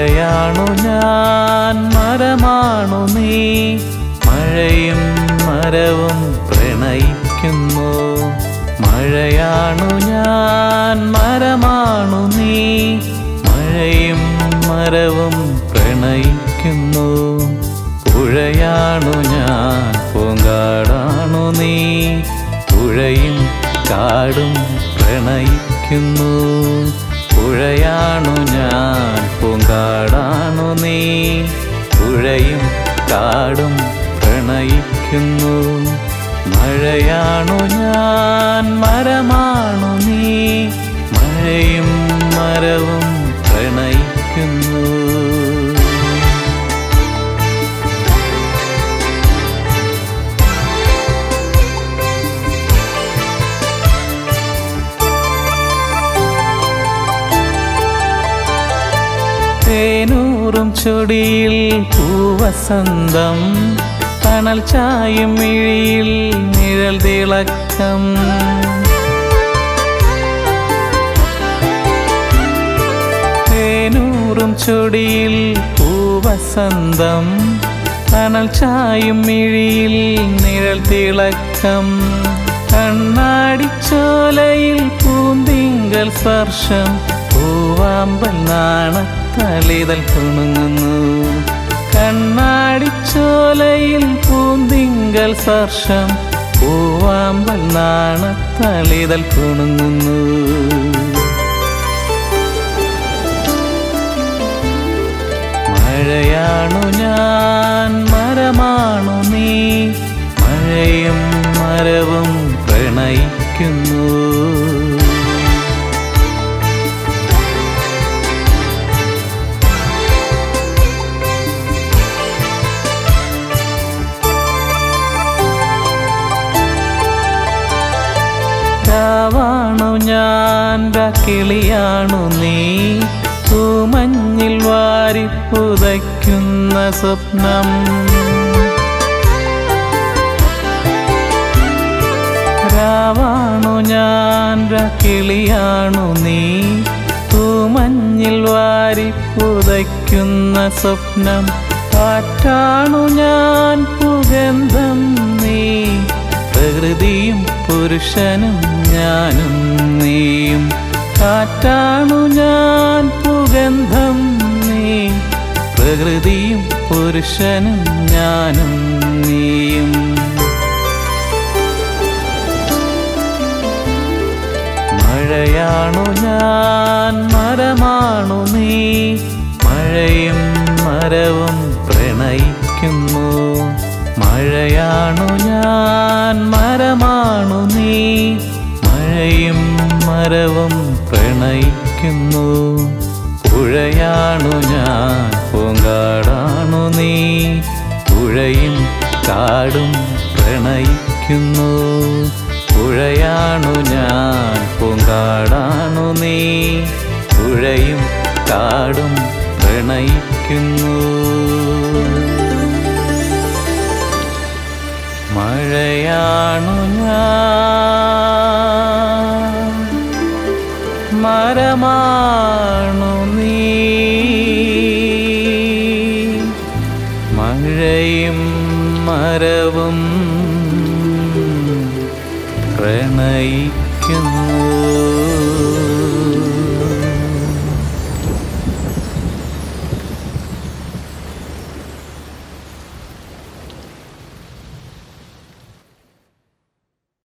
മഴയാണു ഞാൻ, മരമാണു നീ, മഴയും മരവും പ്രണയിക്കുന്നു. മഴയാണു ഞാൻ, മരമാണു നീ, മഴയും മരവും പ്രണയിക്കുന്നു. പുഴയാണു ഞാൻ, പൂങ്കാടാണു നീ, പുഴയും കാടും പ്രണയിക്കുന്നു. പുഴയാണു ഞാൻ, പൂങ്കാടാണു നീ, പുഴയും കാടും പ്രണയിക്കുന്നു. മഴയാണു ഞാൻ, മരമാണു നീ, മഴയും മരവും പ്രണയിക്കുന്നു. തേനൂറും ചൊടിയിൽ പൂവസന്തം, തണൽ ചായും മിഴിയിൽ നിഴൽ തിളക്കം. തേനൂറും ചൊടിയിൽ പൂവസന്തം, തണൽ ചായും മിഴിയിൽ നിഴൽ തിളക്കം. കണ്ണാടിച്ചോലയിൽ പൂന്തിങ്കൽ സ്പർശം, പൂവാമ്പൽ നാണത്തളിതൽ കുണുങ്ങുന്നു. കണ്ണാടിച്ചോലയിൽ പൂന്തിങ്കൽ സ്പർശം, പൂവാമ്പൽ നാണത്തളിതൽ കുണുങ്ങുന്നു. മഴയാണു ഞാൻ, മരമാണു നീ, മഴയും മരവും പ്രണയിക്കുന്നു. രാവാണു ഞാൻ, കിളിയാണു നീ, തൂമഞ്ഞിൽ വാരി പുതയ്ക്കുന്ന സ്വപ്നം. രാവാണു ഞാൻ, കിളിയാണു നീ, തൂമഞ്ഞിൽ വാരി പുതയ്ക്കുന്ന സ്വപ്നം. കാറ്റാണു ഞാൻ, പുഗന്ധം നീ, പ്രകൃതിയും പുരുഷനും ഞാനും നീയും. കാറ്റാണു ഞാൻ, പുഗന്ധം നീ, പ്രകൃതിയും പുരുഷനും ഞാനും നീയും. മഴയാണു ഞാൻ, മരമാണു നീ, മഴയും മരവും പ്രണയിക്കുന്നു. മഴയാണു ഞാൻ, മരമാണു നീ, മഴയും മരവും പ്രണയിക്കുന്നു. പുഴയാണു ഞാൻ, പൂങ്കാടാണു നീ, പുഴയും കാടും പ്രണയിക്കുന്നു. പുഴയാണു ഞാൻ, പൂങ്കാടാണു നീ, പുഴയും കാടും പ്രണയിക്കുന്നു. മഴയാണു ഞാൻ, മരമാണു നീ, മഴയും മരവും പ്രണയിക്കുന്നു.